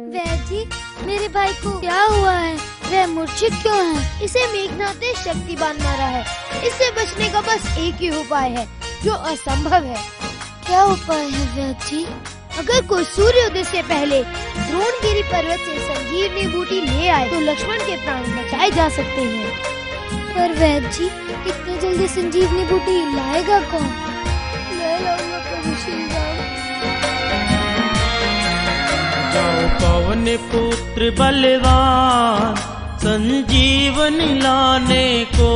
वैद्य जी, मेरे भाई को क्या हुआ है? वह मूर्छित क्यों है? इसे मेघनाथ ने शक्तिबान मारा है। इससे बचने का बस एक ही उपाय है, जो असंभव है। क्या उपाय है वैद्य जी? अगर कोई सूर्योदय से पहले द्रोणगिरी पर्वत से संजीवनी बूटी ले आए तो लक्ष्मण के प्राण बचाए जा सकते हैं। पर वैद्य जी, इतनी जल्दी संजीवनी बूटी लाएगा कौन? मैं लाऊंगा प्रभु श्री राम। जाओ पवन पुत्र बलवान संजीवनी लाने को,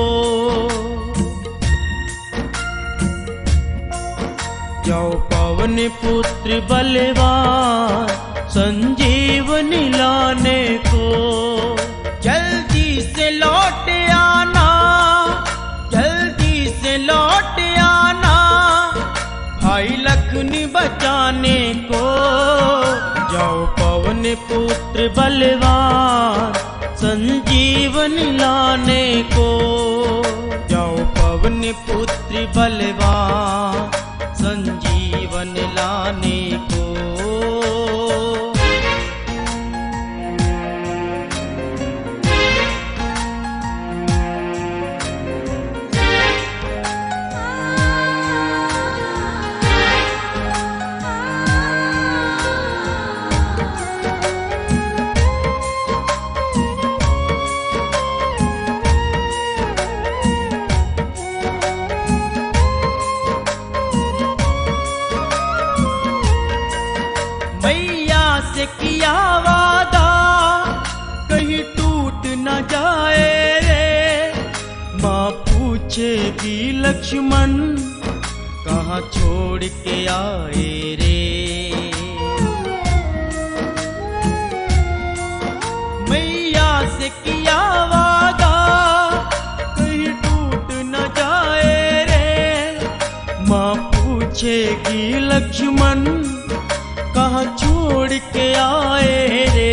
जाओ पवन पुत्र बलवान संजीवनी लाने को। जल्दी से लौट आना, जल्दी से लौट आना, भाई लखन बचाने को। जाओ पवन पुत्र बलवान संजीवनी लाने को, जाओ पवन पुत्र बलवान संजीवन लाने को। मैया से किया वादा कहीं टूट न जाए रे, माँ पूछेगी लक्ष्मण कहाँ छोड़ के आए रे। मैया से किया वादा कहीं टूट न जाए रे, माँ पूछेगी लक्ष्मण कहाँ छोड़ के आए रे।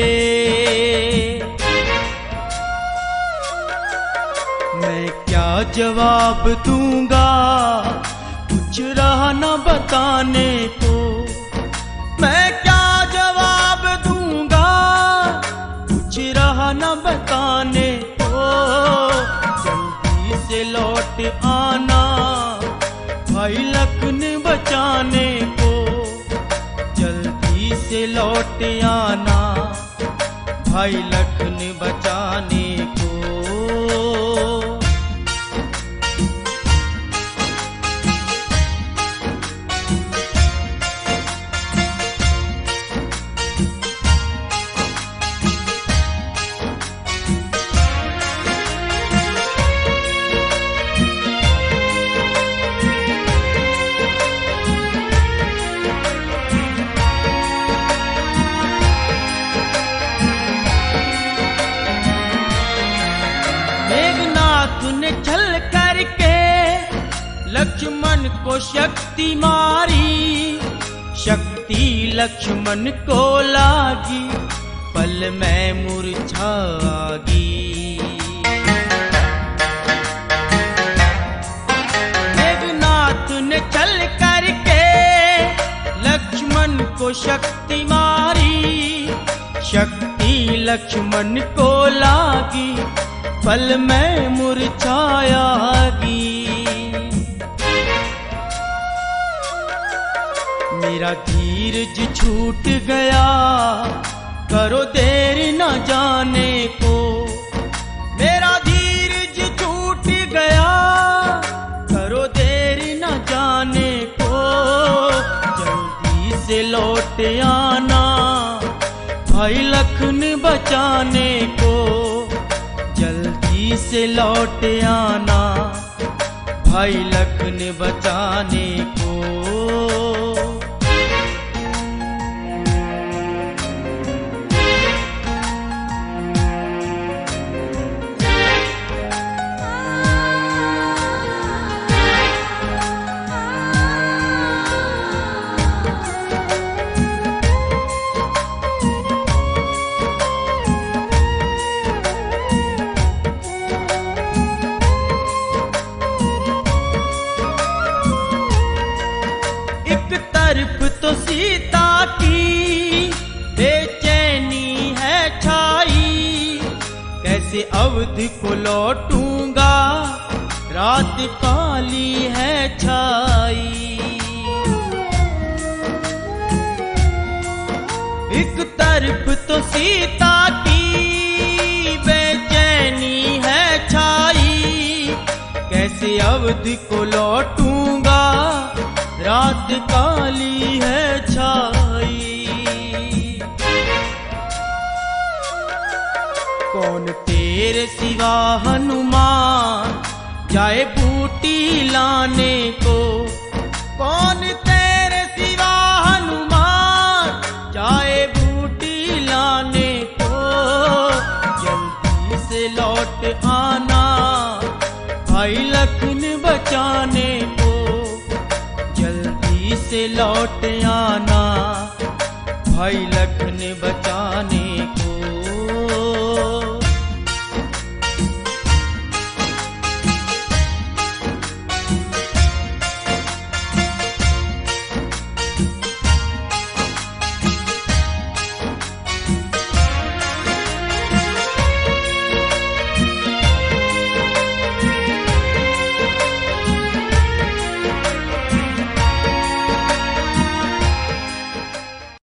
मैं क्या जवाब दूंगा, कुछ रहा न बताने को। मैं क्या जवाब दूंगा, कुछ रहा न बताने को। जल्दी से लौट आना, भाई लखन बचाने को। जल्दी से लौट आना, भाई लखन बचाने को। ने छल करके लक्ष्मण को शक्ति मारी, शक्ति लक्ष्मण को लागी, पल में मुरझागी। मेघनाथ ने छल करके लक्ष्मण को शक्ति मारी, शक्ति लक्ष्मण को लागी, पल में मुरझायागी। मेरा धीरज छूट गया, करो देर न जाने को। मेरा धीरज छूट गया, करो देर न जाने को। जल्दी से लौट आना, भाई लखन बचाने को। जल्दी से लौट आना, भाई लखन बचाने को। अवध को लौटूंगा, रात काली है छाई। एक तरफ तो सीता की बेचैनी है छाई, कैसे अवध को लौटूंगा, रात काली है छाई। कौन तेरे सिवा हनुमान जाए बूटी लाने को, कौन तेरे सिवा हनुमान जाए बूटी लाने को। जल्दी से लौट आना भाई लखन बचाने को, जल्दी से लौट आना भाई लखन बचाने